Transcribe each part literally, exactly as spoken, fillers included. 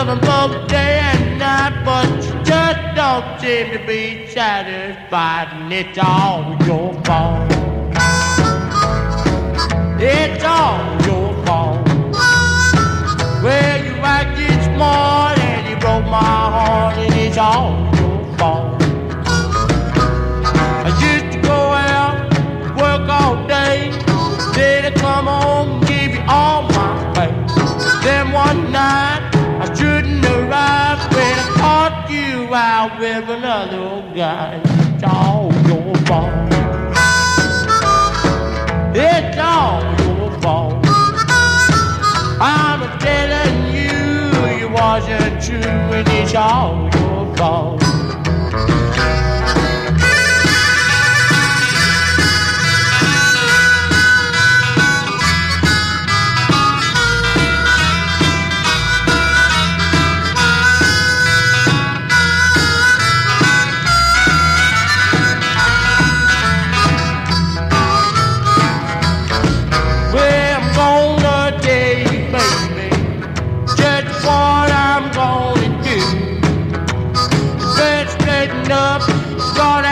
love her both day and night, but she just don't seem to be satisfied, and it's all your fault. It's all your fault. Well, you acted smart and you broke my heart, and it's all your fault. I used to go out, work all day, then I come home and give you all my pay. Then one night I shouldn't arrive when I caught you out with another old guy. It's all your fault. It's all your fault. I'm telling you, you wasn't true, and it's all your fault.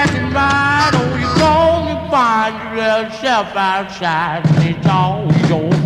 Start acting right, or you're gonna find yourself outside, and it's all your